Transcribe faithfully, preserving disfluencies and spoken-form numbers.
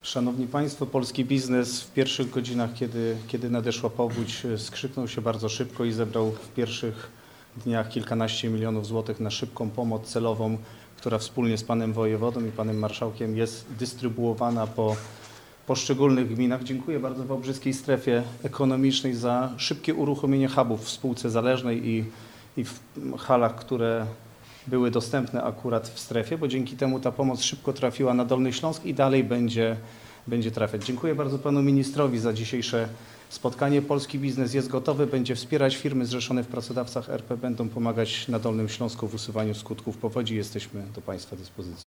Szanowni Państwo, polski biznes w pierwszych godzinach, kiedy, kiedy nadeszła powódź, skrzyknął się bardzo szybko i zebrał w pierwszych dniach kilkanaście milionów złotych na szybką pomoc celową, która wspólnie z panem wojewodą i panem marszałkiem jest dystrybuowana po poszczególnych gminach. Dziękuję bardzo Wałbrzyskiej Strefie Ekonomicznej za szybkie uruchomienie hubów w spółce zależnej i, i w halach, które były dostępne akurat w strefie, bo dzięki temu ta pomoc szybko trafiła na Dolny Śląsk i dalej będzie, będzie trafiać. Dziękuję bardzo panu ministrowi za dzisiejsze spotkanie. Polski biznes jest gotowy, będzie wspierać firmy zrzeszone w pracodawcach R P, będą pomagać na Dolnym Śląsku w usuwaniu skutków powodzi. Jesteśmy do państwa dyspozycji.